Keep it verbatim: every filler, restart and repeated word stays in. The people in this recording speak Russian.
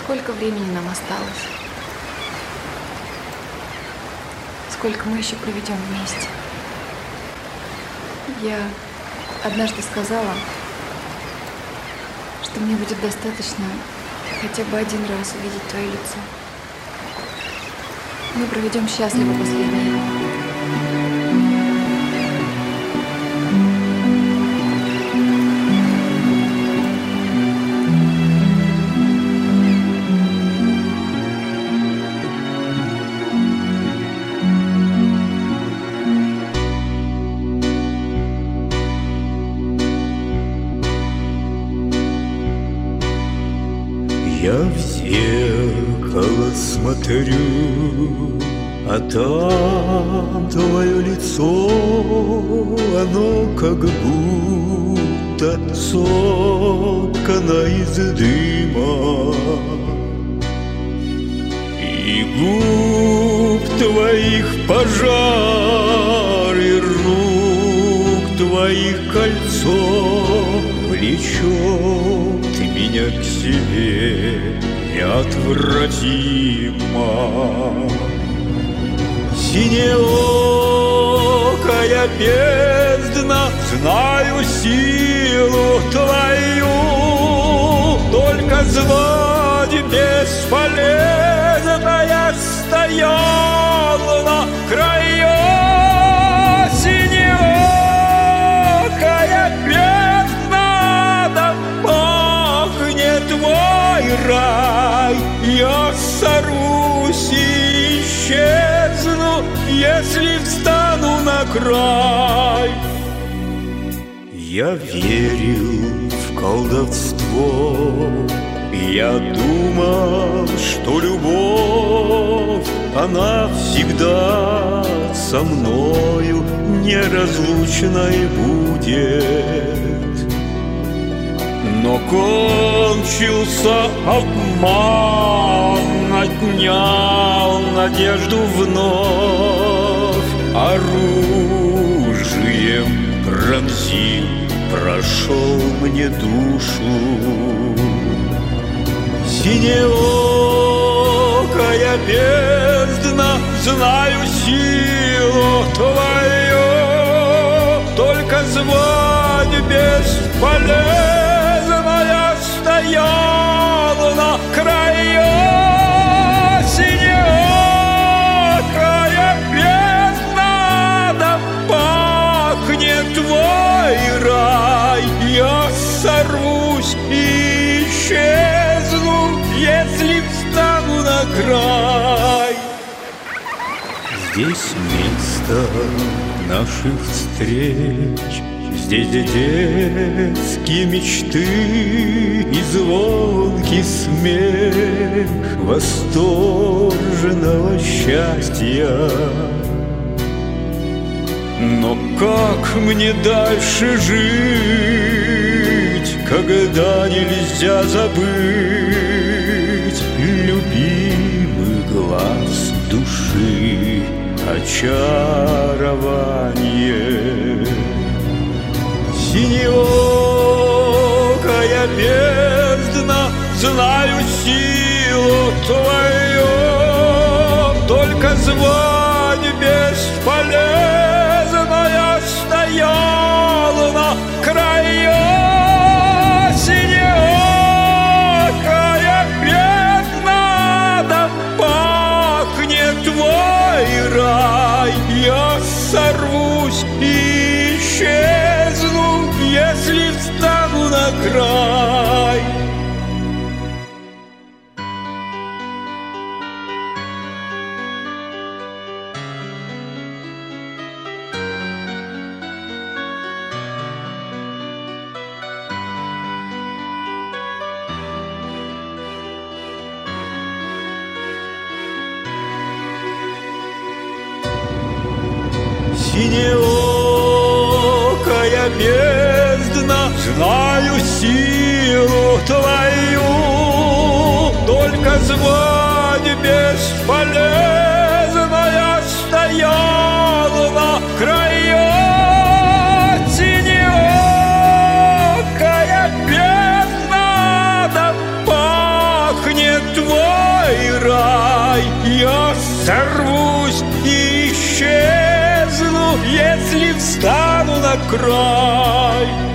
Сколько времени нам осталось? Сколько мы еще проведем вместе? Я однажды сказала, что мне будет достаточно хотя бы один раз увидеть твое лицо. Мы проведем счастливо последние дни. Я в зеркало смотрю, а там твое лицо, оно как будто соткано из дыма. И губ твоих пожар, и рук твоих кольцо влечет меня к себе неотвратимо. Синеокая бездна, знаю силу твою, только звать бесполезно, я стоял на краю. Синеокая бездна, да пахнет твой рай, я сорвусь и исчезну, если встану на край. Я верил в колдовство, я думал, что любовь, она всегда со мною неразлучной будет. Но кончился обман, отнял надежду вновь, оружием пронзил, прошел мне душу. Синеокая бездна, знаю силу твою, только звать бесполезно, я стоял на краю. Синеокая бездна, да пахнет твой рай, я сорвусь и исчезну, если встану на край. Здесь место наших встреч, здесь детские мечты и звонкий смех восторженного счастья. Но как мне дальше жить, когда нельзя забыть любимый глаз души, очарование? Синеокая бездна, знаю силу твою, только звать бесполезно, я стоял на краю. Синеокая бездна, да пахнет твой рай, я сорвусь и исчезну, если встану на край. Синеокая бездна, знаю силу твою, только звать бесполезно, я стоял на краю. Синеокая бездна, да пахнет стану на край.